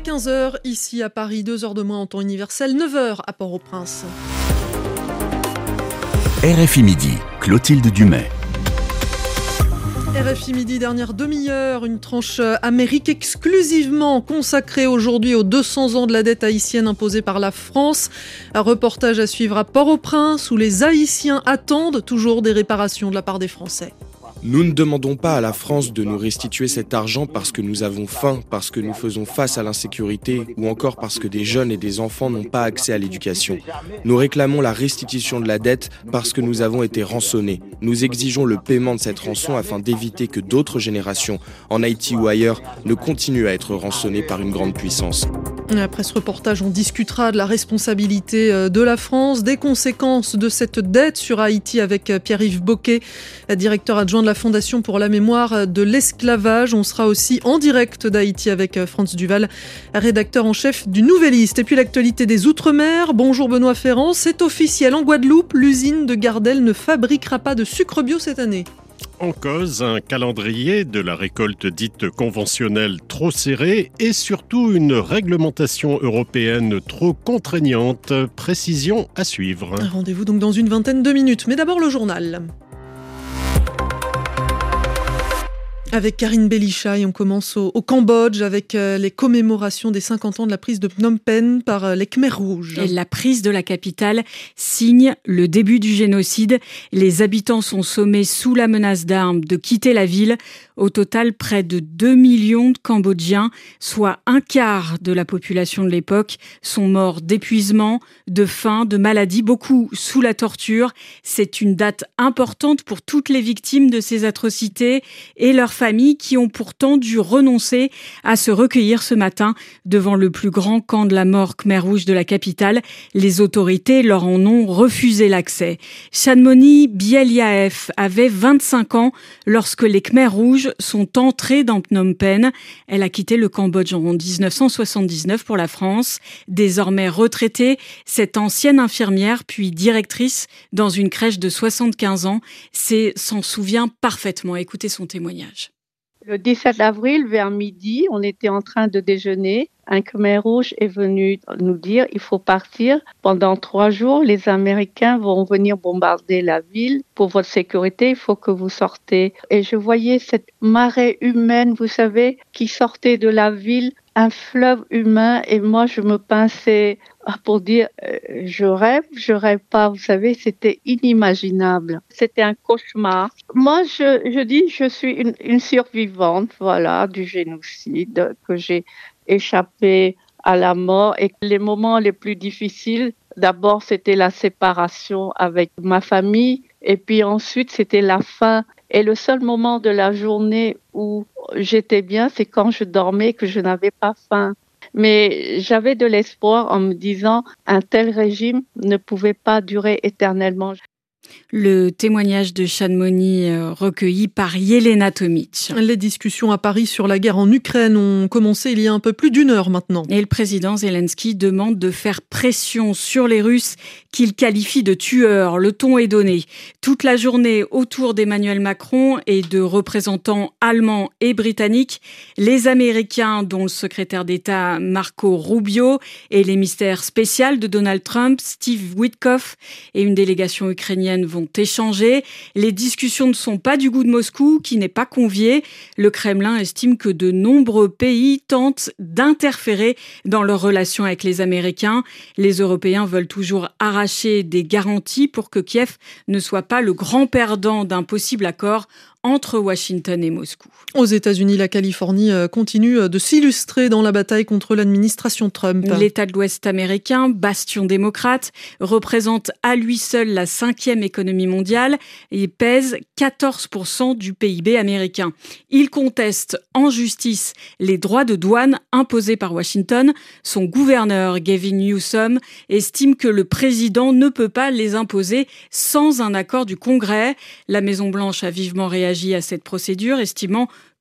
15h ici à Paris, 2h de moins en temps universel, 9h à Port-au-Prince. RFI Midi, Clotilde Dumais. RFI Midi, dernière demi-heure, une tranche Amérique exclusivement consacrée aujourd'hui aux 200 ans de la dette haïtienne imposée par la France. Un reportage à suivre à Port-au-Prince où les Haïtiens attendent toujours des réparations de la part des Français. Nous ne demandons pas à la France de nous restituer cet argent parce que nous avons faim, parce que nous faisons face à l'insécurité ou encore parce que des jeunes et des enfants n'ont pas accès à l'éducation. Nous réclamons la restitution de la dette parce que nous avons été rançonnés. Nous exigeons le paiement de cette rançon afin d'éviter que d'autres générations, en Haïti ou ailleurs, ne continuent à être rançonnées par une grande puissance. Après ce reportage, on discutera de la responsabilité de la France, des conséquences de cette dette sur Haïti avec Pierre-Yves Bocquet, directeur adjoint de la Fondation pour la mémoire de l'esclavage. On sera aussi en direct d'Haïti avec Franz Duval, rédacteur en chef du Nouvelliste. Et puis l'actualité des Outre-mer. Bonjour Benoît Ferrand, c'est officiel en Guadeloupe, l'usine de Gardel ne fabriquera pas de sucre bio cette année. En cause, un calendrier de la récolte dite conventionnelle trop serré et surtout une réglementation européenne trop contraignante. Précision à suivre. Rendez-vous donc dans une vingtaine de minutes. Mais d'abord le journal. Avec Karine Bélichaï, on commence au Cambodge avec les commémorations des 50 ans de la prise de Phnom Penh par les Khmers rouges. La prise de la capitale signe le début du génocide. Les habitants sont sommés sous la menace d'armes de quitter la ville. Au total, près de 2 millions de Cambodgiens, soit un quart de la population de l'époque, sont morts d'épuisement, de faim, de maladie, beaucoup sous la torture. C'est une date importante pour toutes les victimes de ces atrocités et leurs familles qui ont pourtant dû renoncer à se recueillir ce matin devant le plus grand camp de la mort Khmer Rouge de la capitale. Les autorités leur en ont refusé l'accès. Chanmoni Bieliaef avait 25 ans lorsque les Khmer Rouges sont entrés dans Phnom Penh. Elle a quitté le Cambodge en 1979 pour la France. Désormais retraitée, cette ancienne infirmière puis directrice dans une crèche de 75 ans s'en souvient parfaitement. Écoutez son témoignage. Le 17 avril, vers midi, on était en train de déjeuner. Un Khmer rouge est venu nous dire il faut partir. Pendant 3 jours, les Américains vont venir bombarder la ville. Pour votre sécurité, il faut que vous sortez. Et je voyais cette marée humaine, vous savez, qui sortait de la ville, un fleuve humain. Et moi, je me pinçais pour dire je rêve pas. Vous savez, c'était inimaginable. C'était un cauchemar. Moi, je dis je suis une survivante, voilà, du génocide, que j'ai échappé à la mort. Et les moments les plus difficiles, d'abord c'était la séparation avec ma famille et puis ensuite c'était la faim. Et le seul moment de la journée où j'étais bien, c'est quand je dormais, que je n'avais pas faim. Mais j'avais de l'espoir en me disant un tel régime ne pouvait pas durer éternellement. Le témoignage de Chanmoni recueilli par Yelena Tomic. Les discussions à Paris sur la guerre en Ukraine ont commencé il y a un peu plus d'1 heure maintenant. Et le président Zelensky demande de faire pression sur les Russes qu'il qualifie de tueurs. Le ton est donné. Toute la journée autour d'Emmanuel Macron et de représentants allemands et britanniques, les Américains, dont le secrétaire d'État Marco Rubio et l'émissaire spécial de Donald Trump, Steve Witkoff, et une délégation ukrainienne vont échanger. Les discussions ne sont pas du goût de Moscou, qui n'est pas convié. Le Kremlin estime que de nombreux pays tentent d'interférer dans leurs relations avec les Américains. Les Européens veulent toujours arracher des garanties pour que Kiev ne soit pas le grand perdant d'un possible accord entre Washington et Moscou. Aux États-Unis, la Californie continue de s'illustrer dans la bataille contre l'administration Trump. L'État de l'Ouest américain, bastion démocrate, représente à lui seul la 5e économie mondiale et pèse 14% du PIB américain. Il conteste en justice les droits de douane imposés par Washington. Son gouverneur, Gavin Newsom, estime que le président ne peut pas les imposer sans un accord du Congrès. La Maison-Blanche a vivement réagi à cette procédure, estimant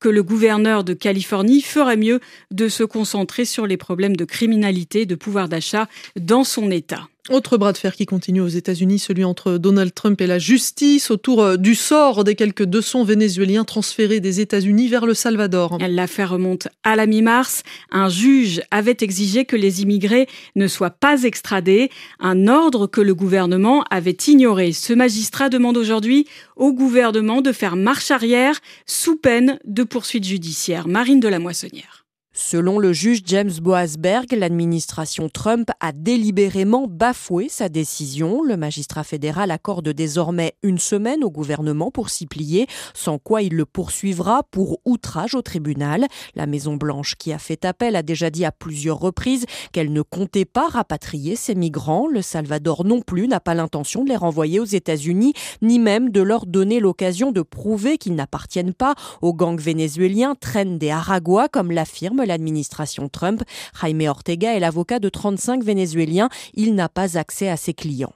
que le gouverneur de Californie ferait mieux de se concentrer sur les problèmes de criminalité et de pouvoir d'achat dans son État. Autre bras de fer qui continue aux États-Unis, celui entre Donald Trump et la justice autour du sort des quelques 200 Vénézuéliens transférés des États-Unis vers le Salvador. L'affaire remonte à la mi-mars. Un juge avait exigé que les immigrés ne soient pas extradés, un ordre que le gouvernement avait ignoré. Ce magistrat demande aujourd'hui au gouvernement de faire marche arrière sous peine de poursuites judiciaires. Marine de la Moissonnière. Selon le juge James Boasberg, l'administration Trump a délibérément bafoué sa décision. Le magistrat fédéral accorde désormais 1 semaine au gouvernement pour s'y plier, sans quoi il le poursuivra pour outrage au tribunal. La Maison-Blanche, qui a fait appel, a déjà dit à plusieurs reprises qu'elle ne comptait pas rapatrier ces migrants. Le Salvador non plus n'a pas l'intention de les renvoyer aux États-Unis, ni même de leur donner l'occasion de prouver qu'ils n'appartiennent pas au gang vénézuélien Tren de Aragua, comme l'affirme l'administration Trump. Jaime Ortega est l'avocat de 35 Vénézuéliens. Il n'a pas accès à ses clients.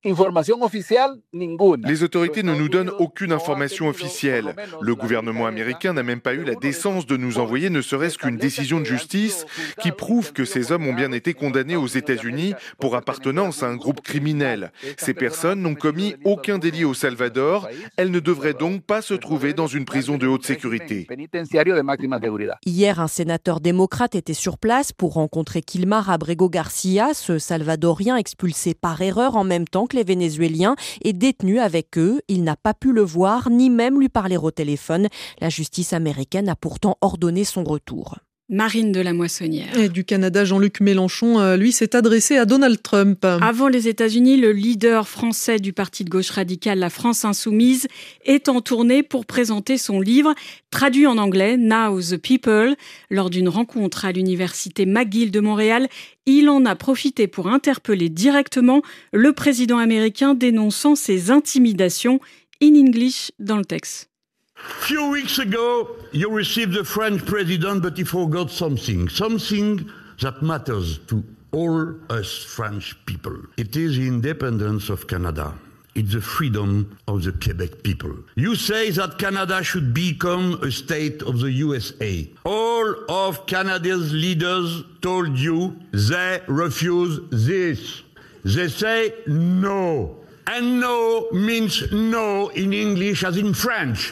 Les autorités ne nous donnent aucune information officielle. Le gouvernement américain n'a même pas eu la décence de nous envoyer ne serait-ce qu'une décision de justice qui prouve que ces hommes ont bien été condamnés aux États-Unis pour appartenance à un groupe criminel. Ces personnes n'ont commis aucun délit au Salvador. Elles ne devraient donc pas se trouver dans une prison de haute sécurité. Hier, un sénateur démocrate était sur place pour rencontrer Quilmar Abrego Garcia, ce Salvadorien expulsé par erreur en même temps que les Vénézuéliens et détenu avec eux. Il n'a pas pu le voir ni même lui parler au téléphone. La justice américaine a pourtant ordonné son retour. Marine de la Moissonnière. Et du Canada, Jean-Luc Mélenchon, lui, s'est adressé à Donald Trump. Avant les États-Unis, le leader français du parti de gauche radicale, la France Insoumise, est en tournée pour présenter son livre, traduit en anglais, Now the People. Lors d'une rencontre à l'université McGill de Montréal, il en a profité pour interpeller directement le président américain dénonçant ses intimidations, in English dans le texte. Few weeks ago, you received the French president, but he forgot something that matters to all us French people. It is the independence of Canada. It's the freedom of the Quebec people. You say that Canada should become a state of the USA. All of Canada's leaders told you they refuse this. They say no. And no means no in English as in French.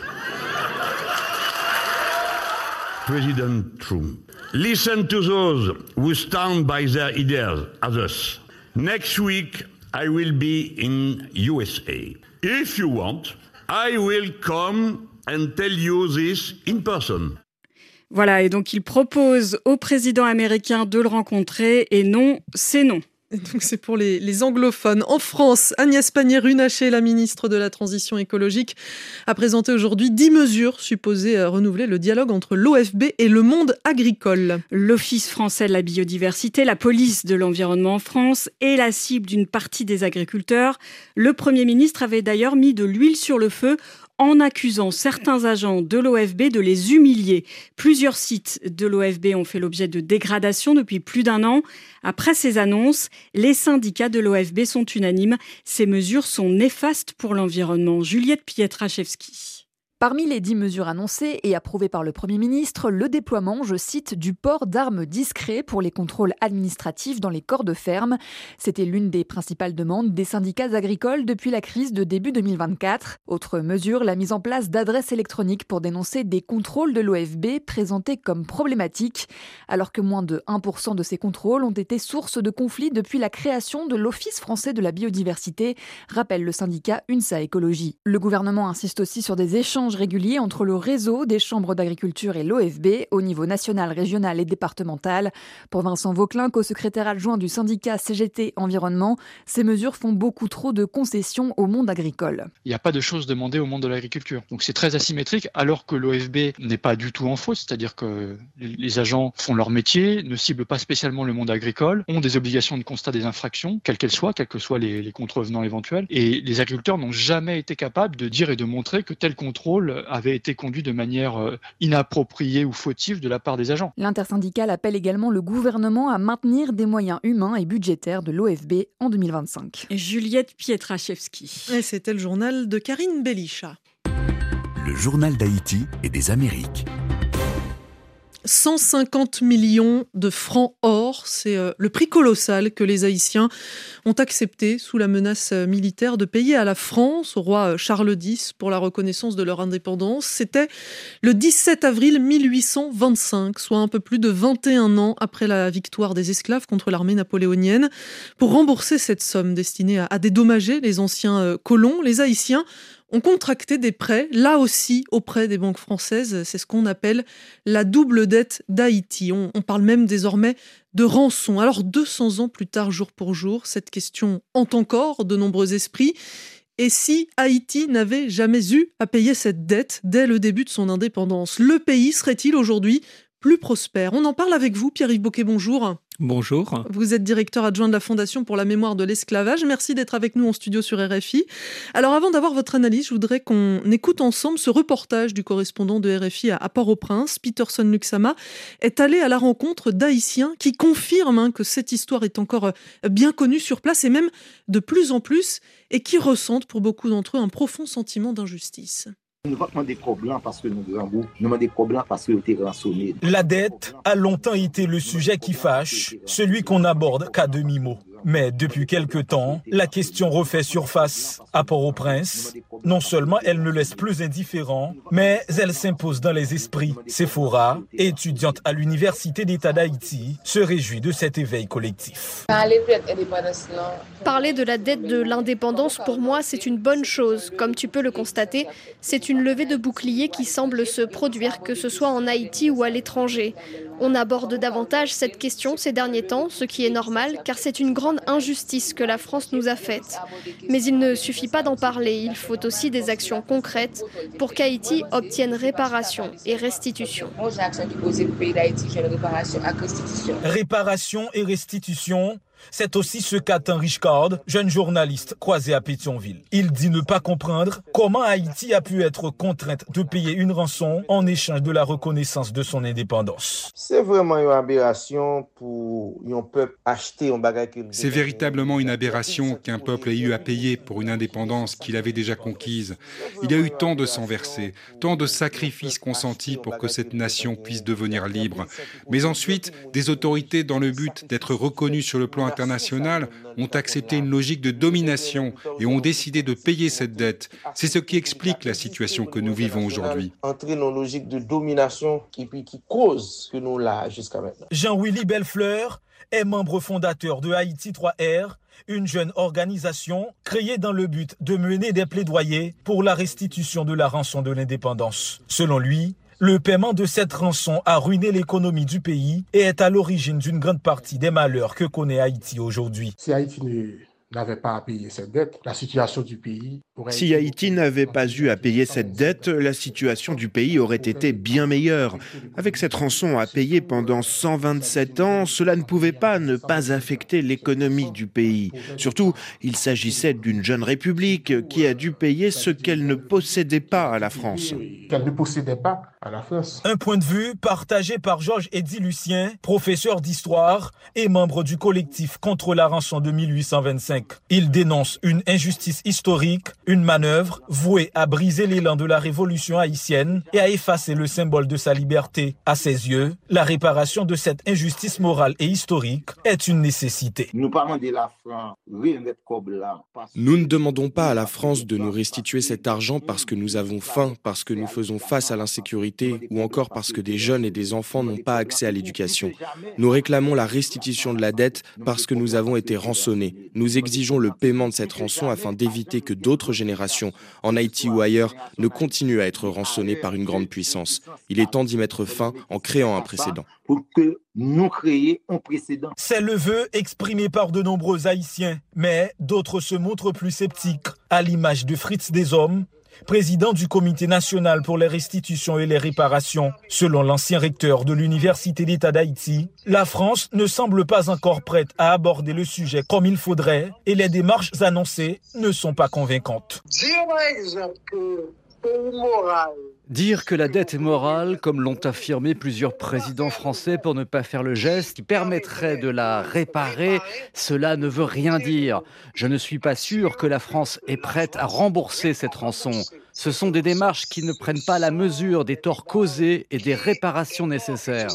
President Trump, listen to those who stand by their ideas as us. Next week, I will be in USA. If you want, I will come and tell you this in person. Voilà, et donc il propose au président américain de le rencontrer, et non, c'est non. Et donc c'est pour les anglophones. En France, Agnès Pannier-Runacher, la ministre de la Transition écologique, a présenté aujourd'hui 10 mesures supposées renouveler le dialogue entre l'OFB et le monde agricole. L'Office français de la biodiversité, la police de l'environnement en France est la cible d'une partie des agriculteurs. Le Premier ministre avait d'ailleurs mis de l'huile sur le feu en accusant certains agents de l'OFB de les humilier. Plusieurs sites de l'OFB ont fait l'objet de dégradations depuis plus d'1 an. Après ces annonces, les syndicats de l'OFB sont unanimes. Ces mesures sont néfastes pour l'environnement. Juliette Pietraszewski. Parmi les 10 mesures annoncées et approuvées par le Premier ministre, le déploiement, je cite, du port d'armes discret pour les contrôles administratifs dans les corps de ferme. C'était l'une des principales demandes des syndicats agricoles depuis la crise de début 2024. Autre mesure, la mise en place d'adresses électroniques pour dénoncer des contrôles de l'OFB présentés comme problématiques, alors que moins de 1% de ces contrôles ont été source de conflits depuis la création de l'Office français de la biodiversité, rappelle le syndicat UNSA Écologie. Le gouvernement insiste aussi sur des échanges réguliers entre le réseau des chambres d'agriculture et l'OFB au niveau national, régional et départemental. Pour Vincent Vauclin, co-secrétaire adjoint du syndicat CGT Environnement, ces mesures font beaucoup trop de concessions au monde agricole. Il n'y a pas de choses demandées au monde de l'agriculture. Donc c'est très asymétrique alors que l'OFB n'est pas du tout en faute, c'est-à-dire que les agents font leur métier, ne ciblent pas spécialement le monde agricole, ont des obligations de constat des infractions, quelles que soient les contrevenants éventuels. Et les agriculteurs n'ont jamais été capables de dire et de montrer que tel contrôle avait été conduit de manière inappropriée ou fautive de la part des agents. L'intersyndicale appelle également le gouvernement à maintenir des moyens humains et budgétaires de l'OFB en 2025. Juliette Pietraszewski. Et c'était le journal de Karine Bellicha. Le journal d'Haïti et des Amériques. 150 millions de francs or, c'est le prix colossal que les Haïtiens ont accepté sous la menace militaire de payer à la France, au roi Charles X, pour la reconnaissance de leur indépendance. C'était le 17 avril 1825, soit un peu plus de 21 ans après la victoire des esclaves contre l'armée napoléonienne. Pour rembourser cette somme destinée à dédommager les anciens colons, les Haïtiens ont contracté des prêts, là aussi auprès des banques françaises. C'est ce qu'on appelle la double dette d'Haïti. On parle même désormais de rançon. Alors 200 ans plus tard, jour pour jour, cette question hante encore de nombreux esprits. Et si Haïti n'avait jamais eu à payer cette dette dès le début de son indépendance, le pays serait-il aujourd'hui plus prospère? On en parle avec vous, Pierre-Yves Boquet, bonjour. Bonjour. Vous êtes directeur adjoint de la Fondation pour la mémoire de l'esclavage. Merci d'être avec nous en studio sur RFI. Alors avant d'avoir votre analyse, je voudrais qu'on écoute ensemble ce reportage du correspondant de RFI à Port-au-Prince. Peterson Luxama est allé à la rencontre d'Haïtiens qui confirment que cette histoire est encore bien connue sur place et même de plus en plus, et qui ressentent pour beaucoup d'entre eux un profond sentiment d'injustice. La dette a longtemps été le sujet qui fâche, celui qu'on aborde qu'à demi-mot. Mais depuis quelque temps, la question refait surface à Port-au-Prince. Non seulement elle ne laisse plus indifférent, mais elle s'impose dans les esprits. Sephora, étudiante à l'Université d'État d'Haïti, se réjouit de cet éveil collectif. Parler de la dette de l'indépendance, pour moi, c'est une bonne chose. Comme tu peux le constater, c'est une levée de bouclier qui semble se produire, que ce soit en Haïti ou à l'étranger. On aborde davantage cette question ces derniers temps, ce qui est normal, car c'est une grande injustice que la France nous a faite. Mais il ne suffit pas d'en parler, il faut aussi des actions concrètes pour qu'Haïti obtienne réparation et restitution. Réparation et restitution, c'est aussi ce qu'attend Richard, jeune journaliste croisé à Pétionville. Il dit ne pas comprendre comment Haïti a pu être contrainte de payer une rançon en échange de la reconnaissance de son indépendance. C'est vraiment une aberration pour un peuple acheter un bagage. C'est véritablement une aberration qu'un peuple ait eu à payer pour une indépendance qu'il avait déjà conquise. Il y a eu tant de sang versé, tant de sacrifices consentis pour que cette nation puisse devenir libre. Mais ensuite, des autorités, dans le but d'être reconnues sur le plan international, ont accepté une logique de domination et ont décidé de payer cette dette. C'est ce qui explique la situation que nous vivons aujourd'hui. Entrer dans une logique de domination qui cause que nous là jusqu'à maintenant. Jean-Willy Bellefleur est membre fondateur de Haïti 3R, une jeune organisation créée dans le but de mener des plaidoyers pour la restitution de la rançon de l'indépendance. Selon lui, le paiement de cette rançon a ruiné l'économie du pays et est à l'origine d'une grande partie des malheurs que connaît Haïti aujourd'hui. Si Haïti n'avait pas à payer cette dette, la situation du pays... Si Haïti n'avait pas eu à payer cette dette, la situation du pays aurait été bien meilleure. Avec cette rançon à payer pendant 127 ans, cela ne pouvait pas ne pas affecter l'économie du pays. Surtout, il s'agissait d'une jeune république qui a dû payer ce qu'elle ne possédait pas à la France. Qu'elle ne possédait pas à la France. Un point de vue partagé par Georges-Eddy Lucien, professeur d'histoire et membre du collectif contre la rançon de 1825. Il dénonce une injustice historique, une manœuvre vouée à briser l'élan de la révolution haïtienne et à effacer le symbole de sa liberté. À ses yeux, la réparation de cette injustice morale et historique est une nécessité. Nous ne demandons pas à la France de nous restituer cet argent parce que nous avons faim, parce que nous faisons face à l'insécurité ou encore parce que des jeunes et des enfants n'ont pas accès à l'éducation. Nous réclamons la restitution de la dette parce que nous avons été rançonnés. Nous exigeons le paiement de cette rançon afin d'éviter que d'autres générations, en Haïti ou ailleurs, ne continuent à être rançonnées par une grande puissance. Il est temps d'y mettre fin en créant un précédent. Pour que nous créions un précédent. C'est le vœu exprimé par de nombreux Haïtiens, mais d'autres se montrent plus sceptiques, à l'image de Fritz Deshommes, président du Comité national pour les restitutions et les réparations. Selon l'ancien recteur de l'Université d'État d'Haïti, la France ne semble pas encore prête à aborder le sujet comme il faudrait et les démarches annoncées ne sont pas convaincantes. Dire par exemple que Dire que la dette est morale, comme l'ont affirmé plusieurs présidents français pour ne pas faire le geste qui permettrait de la réparer, cela ne veut rien dire. Je ne suis pas sûr que la France est prête à rembourser cette rançon. Ce sont des démarches qui ne prennent pas la mesure des torts causés et des réparations nécessaires.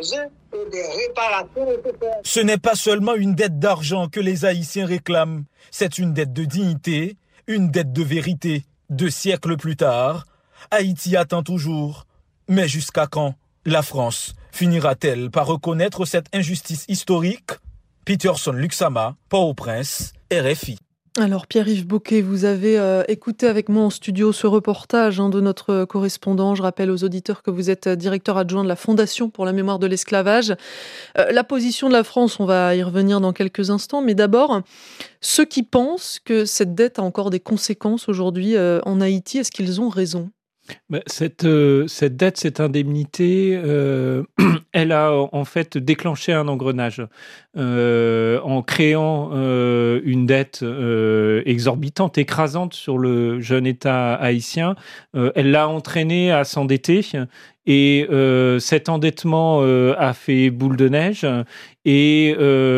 Ce n'est pas seulement une dette d'argent que les Haïtiens réclament, c'est une dette de dignité, une dette de vérité. 2 siècles plus tard, Haïti attend toujours. Mais jusqu'à quand la France finira-t-elle par reconnaître cette injustice historique? Peterson Luxama, Port-au-Prince, RFI. Alors Pierre-Yves Bocquet, vous avez écouté avec moi en studio ce reportage de notre correspondant. Je rappelle aux auditeurs que vous êtes directeur adjoint de la Fondation pour la mémoire de l'esclavage. La position de la France, on va y revenir dans quelques instants, mais d'abord, ceux qui pensent que cette dette a encore des conséquences aujourd'hui en Haïti, est-ce qu'ils ont raison ? Cette dette, cette indemnité, elle a en fait déclenché un engrenage en créant une dette exorbitante, écrasante sur le jeune État haïtien. Elle l'a entraîné à s'endetter. Et cet endettement a fait boule de neige et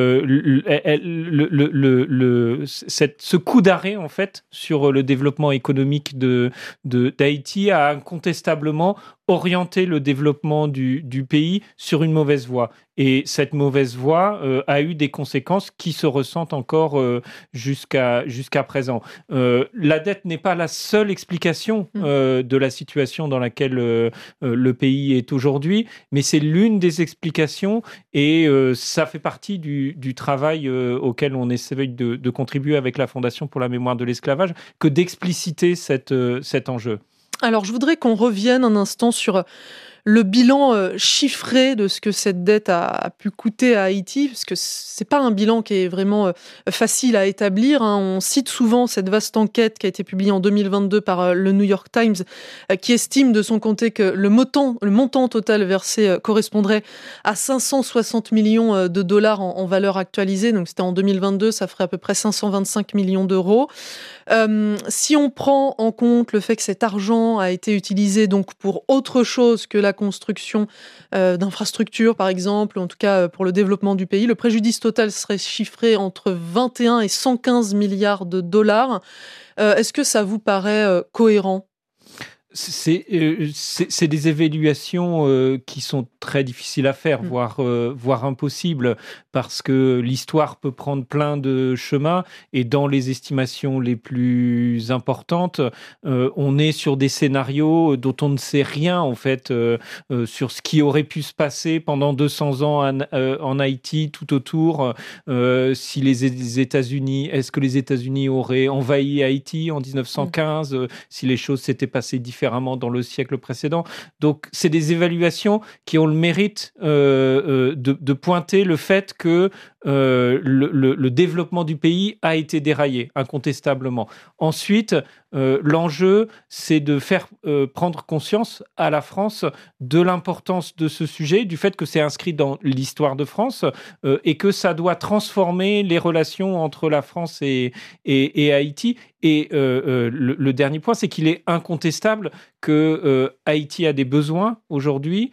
ce coup d'arrêt en fait sur le développement économique d'Haïti a incontestablement orienté le développement du pays sur une mauvaise voie. Et cette mauvaise voie a eu des conséquences qui se ressentent encore jusqu'à présent. La dette n'est pas la seule explication de la situation dans laquelle le pays est aujourd'hui, mais c'est l'une des explications et ça fait partie du travail auquel on essaie de contribuer avec la Fondation pour la mémoire de l'esclavage, que d'expliciter cet enjeu. Alors, je voudrais qu'on revienne un instant sur le bilan chiffré de ce que cette dette a pu coûter à Haïti, parce que c'est pas un bilan qui est vraiment facile à établir. On cite souvent cette vaste enquête qui a été publiée en 2022 par le New York Times, qui estime de son côté que le montant total versé correspondrait à 560 millions de dollars en valeur actualisée. Donc c'était en 2022, ça ferait à peu près 525 millions d'euros. Si on prend en compte le fait que cet argent a été utilisé donc pour autre chose que la construction d'infrastructures, par exemple, ou en tout cas pour le développement du pays, le préjudice total serait chiffré entre 21 et 115 milliards de dollars. Est-ce que ça vous paraît cohérent ? C'est des évaluations qui sont très difficiles à faire, voire impossibles, parce que l'histoire peut prendre plein de chemins et dans les estimations les plus importantes, on est sur des scénarios dont on ne sait rien en fait sur ce qui aurait pu se passer pendant 200 ans en Haïti tout autour. Si est-ce que les États-Unis auraient envahi Haïti en 1915, si les choses s'étaient passées différemment dans le siècle précédent. Donc, c'est des évaluations qui ont le mérite de pointer le fait que le développement du pays a été déraillé, incontestablement. Ensuite, l'enjeu, c'est de faire prendre conscience à la France de l'importance de ce sujet, du fait que c'est inscrit dans l'histoire de France et que ça doit transformer les relations entre la France et Haïti. Et le dernier point, c'est qu'il est incontestable que Haïti a des besoins aujourd'hui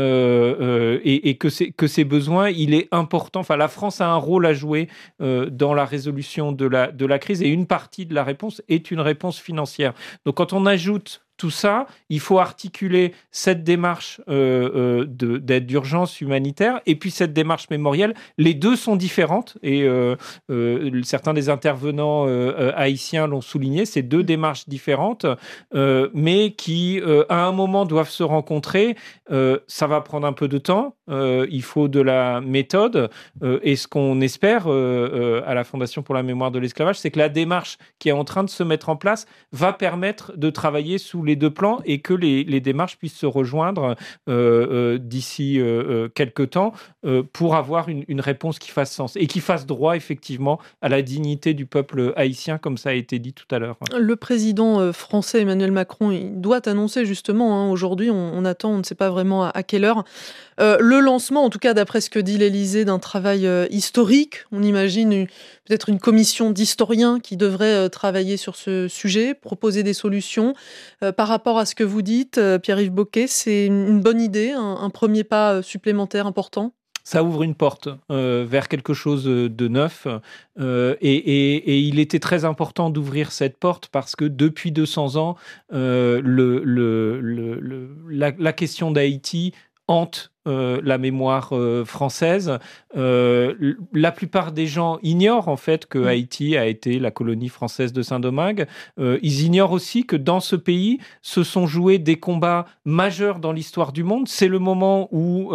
et que ces besoins, il est important. Enfin, la France a un rôle à jouer dans la résolution de la crise et une partie de la réponse est une réponse financière. Donc, quand on ajoute tout ça, il faut articuler cette démarche d'aide d'urgence humanitaire et puis cette démarche mémorielle. Les deux sont différentes et certains des intervenants haïtiens l'ont souligné, c'est deux démarches différentes, mais qui, à un moment, doivent se rencontrer. Ça va prendre un peu de temps, il faut de la méthode et ce qu'on espère à la Fondation pour la mémoire de l'esclavage, c'est que la démarche qui est en train de se mettre en place va permettre de travailler sous les deux plans et que les démarches puissent se rejoindre d'ici quelques temps pour avoir une réponse qui fasse sens et qui fasse droit effectivement à la dignité du peuple haïtien, comme ça a été dit tout à l'heure. Le président français Emmanuel Macron, il doit annoncer justement, aujourd'hui, on attend, on ne sait pas vraiment à quelle heure, le lancement, en tout cas d'après ce que dit l'Élysée, d'un travail historique. On imagine peut-être une commission d'historiens qui devrait travailler sur ce sujet, proposer des solutions, par rapport à ce que vous dites, Pierre-Yves Bocquet, c'est une bonne idée, un premier pas supplémentaire important? Ça ouvre une porte vers quelque chose de neuf et il était très important d'ouvrir cette porte parce que depuis 200 ans, la question d'Haïti hante la mémoire française. La plupart des gens ignorent en fait que Haïti a été la colonie française de Saint-Domingue. Ils ignorent aussi que dans ce pays se sont joués des combats majeurs dans l'histoire du monde. C'est le moment où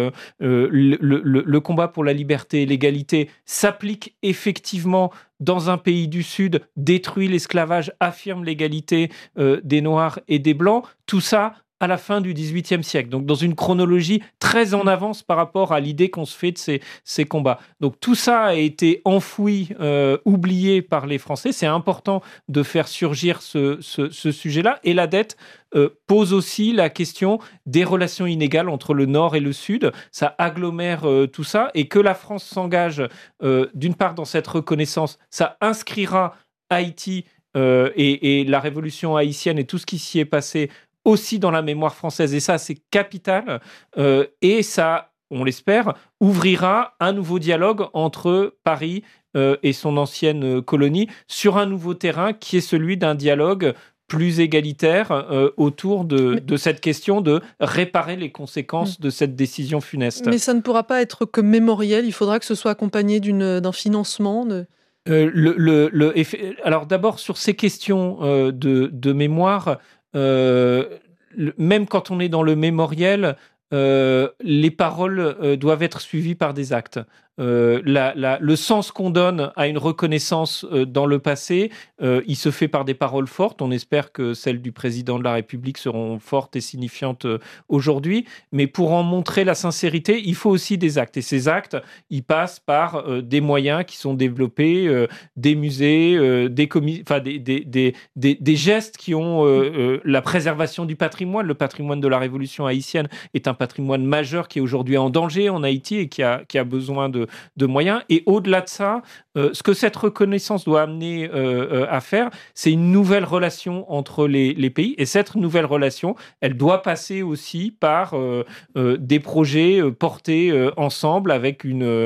le combat pour la liberté et l'égalité s'applique effectivement dans un pays du Sud, détruit l'esclavage, affirme l'égalité des Noirs et des Blancs. Tout ça à la fin du XVIIIe siècle, donc dans une chronologie très en avance par rapport à l'idée qu'on se fait de ces combats. Donc tout ça a été enfoui, oublié par les Français. C'est important de faire surgir ce sujet-là. Et la dette pose aussi la question des relations inégales entre le Nord et le Sud. Ça agglomère tout ça. Et que la France s'engage, d'une part, dans cette reconnaissance, ça inscrira Haïti et la révolution haïtienne et tout ce qui s'y est passé aussi dans la mémoire française. Et ça, c'est capital. Et ça, on l'espère, ouvrira un nouveau dialogue entre Paris et son ancienne colonie sur un nouveau terrain qui est celui d'un dialogue plus égalitaire autour de cette question de réparer les conséquences de cette décision funeste. Mais ça ne pourra pas être que mémoriel, il faudra que ce soit accompagné d'un financement Alors d'abord, sur ces questions de mémoire, même quand on est dans le mémoriel, les paroles doivent être suivies par des actes. Le sens qu'on donne à une reconnaissance dans le passé, il se fait par des paroles fortes. On espère que celles du président de la République seront fortes et signifiantes aujourd'hui. Mais pour en montrer la sincérité, il faut aussi des actes. Et ces actes, ils passent par des moyens qui sont développés, des musées, des gestes qui ont la préservation du patrimoine. Le patrimoine de la Révolution haïtienne est un patrimoine majeur qui est aujourd'hui en danger en Haïti et qui a besoin de moyens. Et au-delà de ça, ce que cette reconnaissance doit amener à faire, c'est une nouvelle relation entre les pays. Et cette nouvelle relation, elle doit passer aussi par des projets portés ensemble avec une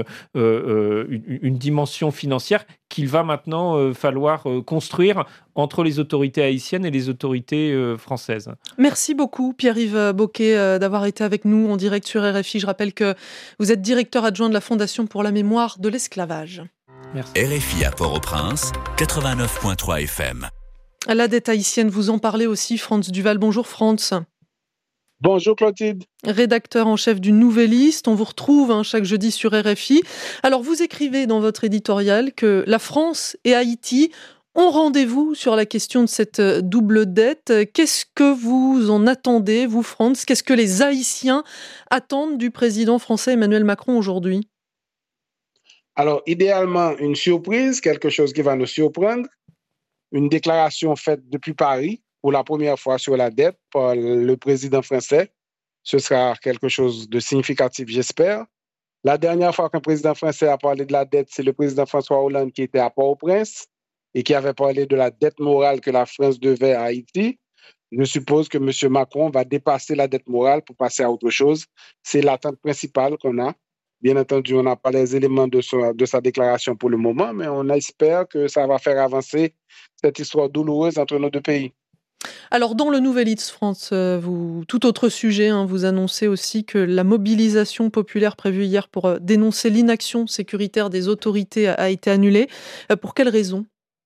dimension financière qu'il va maintenant falloir construire entre les autorités haïtiennes et les autorités françaises. Merci beaucoup Pierre-Yves Bocquet d'avoir été avec nous en direct sur RFI. Je rappelle que vous êtes directeur adjoint de la Fondation pour la mémoire de l'esclavage. Merci. RFI à Port-au-Prince, 89.3 FM. La dette haïtienne, vous en parlez aussi, Frantz Duval. Bonjour Frantz. Bonjour Clotilde. Rédacteur en chef du Nouvelliste, on vous retrouve chaque jeudi sur RFI. Alors vous écrivez dans votre éditorial que la France et Haïti ont rendez-vous sur la question de cette double dette. Qu'est-ce que vous en attendez, vous Frantz ? Qu'est-ce que les Haïtiens attendent du président français Emmanuel Macron aujourd'hui ? Alors idéalement, une surprise, quelque chose qui va nous surprendre, une déclaration faite depuis Paris, pour la première fois sur la dette par le président français. Ce sera quelque chose de significatif, j'espère. La dernière fois qu'un président français a parlé de la dette, c'est le président François Hollande qui était à Port-au-Prince et qui avait parlé de la dette morale que la France devait à Haïti. Je suppose que M. Macron va dépasser la dette morale pour passer à autre chose. C'est l'attente principale qu'on a. Bien entendu, on n'a pas les éléments de sa déclaration pour le moment, mais on espère que ça va faire avancer cette histoire douloureuse entre nos deux pays. Alors, dans le Nouvelliste, France, tout autre sujet, vous annoncez aussi que la mobilisation populaire prévue hier pour dénoncer l'inaction sécuritaire des autorités a été annulée. Pour quelles raisons ?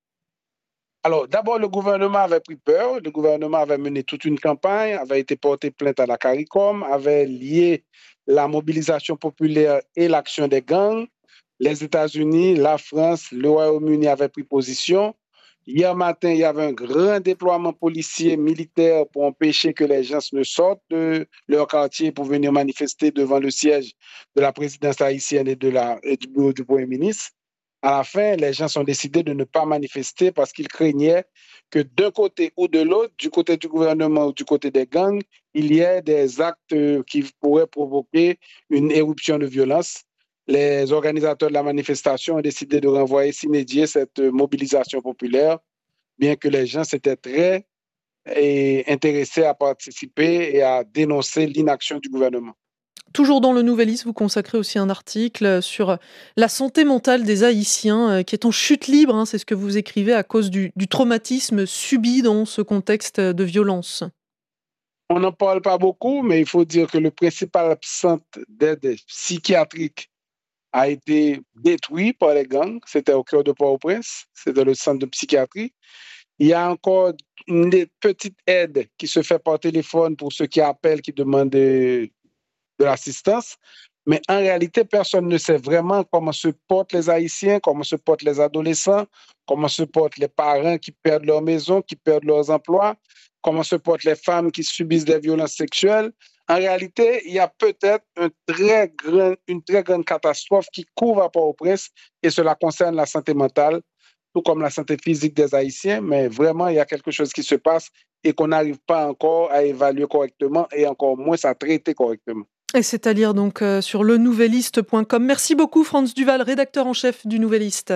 Alors, d'abord, le gouvernement avait pris peur. Le gouvernement avait mené toute une campagne, avait été porté plainte à la CARICOM, avait lié la mobilisation populaire et l'action des gangs. Les États-Unis, la France, le Royaume-Uni avaient pris position. Hier matin, il y avait un grand déploiement policier, militaire pour empêcher que les gens ne sortent de leur quartier pour venir manifester devant le siège de la présidence haïtienne et du bureau du Premier ministre. À la fin, les gens ont décidé de ne pas manifester parce qu'ils craignaient que d'un côté ou de l'autre, du côté du gouvernement ou du côté des gangs, il y ait des actes qui pourraient provoquer une éruption de violence. Les organisateurs de la manifestation ont décidé de renvoyer sine die cette mobilisation populaire, bien que les gens s'étaient très intéressés à participer et à dénoncer l'inaction du gouvernement. Toujours dans le Nouvelliste, vous consacrez aussi un article sur la santé mentale des Haïtiens qui est en chute libre, c'est ce que vous écrivez, à cause du traumatisme subi dans ce contexte de violence. On n'en parle pas beaucoup, mais il faut dire que le principal centre d'aide psychiatrique a été détruit par les gangs. C'était au cœur de Port-au-Prince, c'était le centre de psychiatrie. Il y a encore une petite aide qui se fait par téléphone pour ceux qui appellent, qui demandent de l'assistance. Mais en réalité, personne ne sait vraiment comment se portent les Haïtiens, comment se portent les adolescents, comment se portent les parents qui perdent leur maison, qui perdent leurs emplois, comment se portent les femmes qui subissent des violences sexuelles. En réalité, il y a peut-être une très grande catastrophe qui couvre à Port-au-Prince et cela concerne la santé mentale, tout comme la santé physique des Haïtiens, mais vraiment, il y a quelque chose qui se passe et qu'on n'arrive pas encore à évaluer correctement et encore moins à traiter correctement. Et c'est à lire donc sur lenouvelliste.com. Merci beaucoup Franz Duval, rédacteur en chef du Nouvelliste.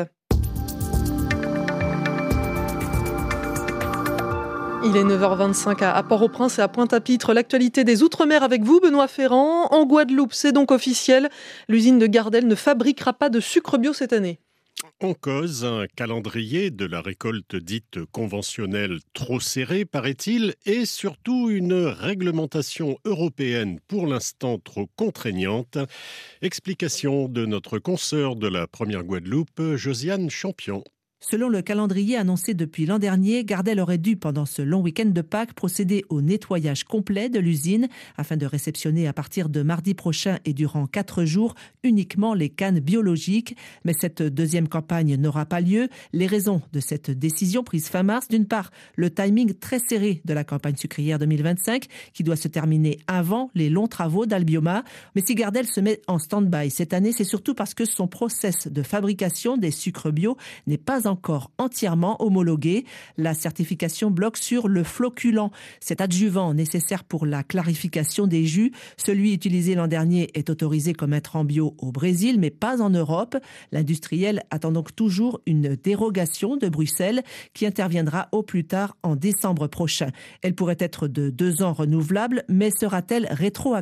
Il est 9h25 à Port-au-Prince et à Pointe-à-Pitre. L'actualité des Outre-mer avec vous, Benoît Ferrand. En Guadeloupe, c'est donc officiel. L'usine de Gardel ne fabriquera pas de sucre bio cette année. En cause, un calendrier de la récolte dite conventionnelle trop serré, paraît-il, et surtout une réglementation européenne pour l'instant trop contraignante. Explication de notre consoeur de la première Guadeloupe, Josiane Champion. Selon le calendrier annoncé depuis l'an dernier, Gardel aurait dû, pendant ce long week-end de Pâques, procéder au nettoyage complet de l'usine afin de réceptionner à partir de mardi prochain et durant 4 jours uniquement les cannes biologiques. Mais cette deuxième campagne n'aura pas lieu. Les raisons de cette décision prise fin mars, d'une part, le timing très serré de la campagne sucrière 2025 qui doit se terminer avant les longs travaux d'Albioma. Mais si Gardel se met en stand-by cette année, c'est surtout parce que son process de fabrication des sucres bio n'est pas encore entièrement homologué. La certification bloque sur le floculant, cet adjuvant nécessaire pour la clarification des jus. Celui utilisé l'an dernier est autorisé comme intrant bio au Brésil, mais pas en Europe. L'industriel attend donc toujours une dérogation de Bruxelles qui interviendra au plus tard en décembre prochain. Elle pourrait être de 2 ans renouvelable, mais sera-t-elle rétroactive ?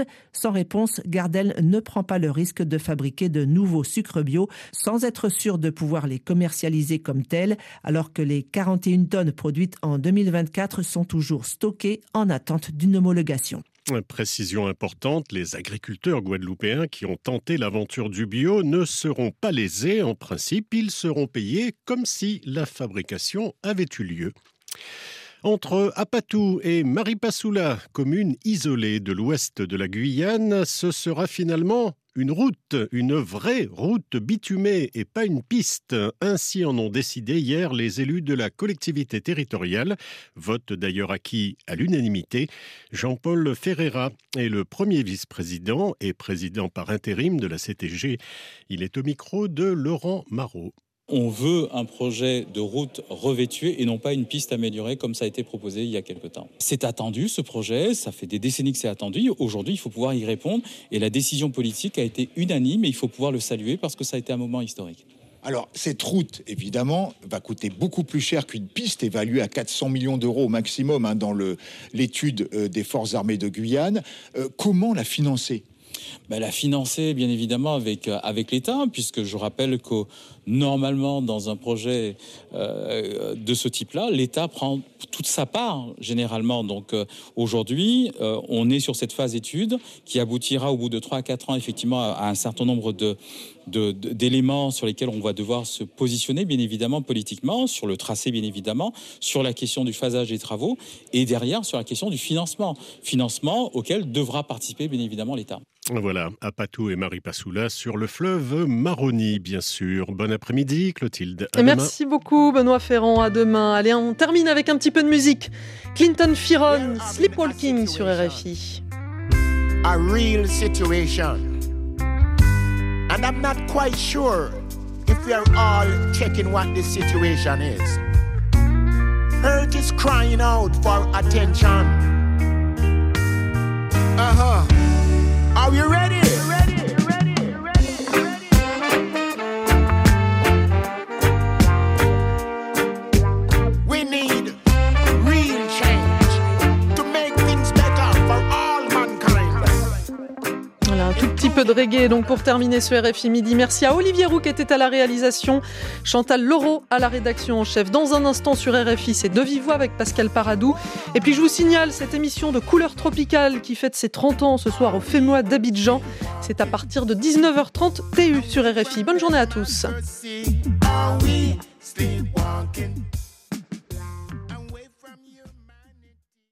Sans réponse, Gardel ne prend pas le risque de fabriquer de nouveaux sucres bio sans être sûr de pouvoir les commercialiser comme tels, alors que les 41 tonnes produites en 2024 sont toujours stockées en attente d'une homologation. Précision importante, les agriculteurs guadeloupéens qui ont tenté l'aventure du bio ne seront pas lésés. En principe, ils seront payés comme si la fabrication avait eu lieu. Entre Apatou et Maripasoula, commune isolée de l'ouest de la Guyane, ce sera finalement une route, une vraie route bitumée et pas une piste. Ainsi en ont décidé hier les élus de la collectivité territoriale. Vote d'ailleurs acquis à l'unanimité. Jean-Paul Ferreira est le premier vice-président et président par intérim de la CTG. Il est au micro de Laurent Marot. On veut un projet de route revêtue et non pas une piste améliorée comme ça a été proposé il y a quelque temps. C'est attendu ce projet, ça fait des décennies que c'est attendu. Aujourd'hui, il faut pouvoir y répondre et la décision politique a été unanime et il faut pouvoir le saluer parce que ça a été un moment historique. Alors, cette route, évidemment, va coûter beaucoup plus cher qu'une piste évaluée à 400 millions d'euros au maximum dans l'étude des Forces armées de Guyane. Comment la financer ? La financer, bien évidemment, avec l'État, puisque je rappelle que normalement, dans un projet de ce type-là, l'État prend toute sa part, généralement. Donc aujourd'hui, on est sur cette phase étude qui aboutira au bout de 3 à 4 ans, effectivement, à un certain nombre d'éléments sur lesquels on va devoir se positionner, bien évidemment, politiquement, sur le tracé, bien évidemment, sur la question du phasage des travaux, et derrière, sur la question du financement auquel devra participer, bien évidemment, l'État. Voilà, Apatou et Maripasoula sur le fleuve Maroni, bien sûr. Bon après-midi, Clotilde. Merci beaucoup, Benoît Ferrand. À demain. Allez, on termine avec un petit peu de musique. Clinton Fearon, Sleepwalking sur RFI. A real situation. And I'm not quite sure if we are all checking what this situation is. Earth is crying out for attention. Are you ready? We need real change. peu de reggae donc pour terminer ce RFI Midi. Merci à Olivier Roux qui était à la réalisation, Chantal Laureau à la rédaction en chef. Dans un instant sur RFI, c'est De Vive Voix avec Pascal Paradou. Et puis je vous signale cette émission de Couleurs Tropicales qui fête ses 30 ans ce soir au FEMOA d'Abidjan. C'est à partir de 19h30 TU sur RFI. Bonne journée à tous.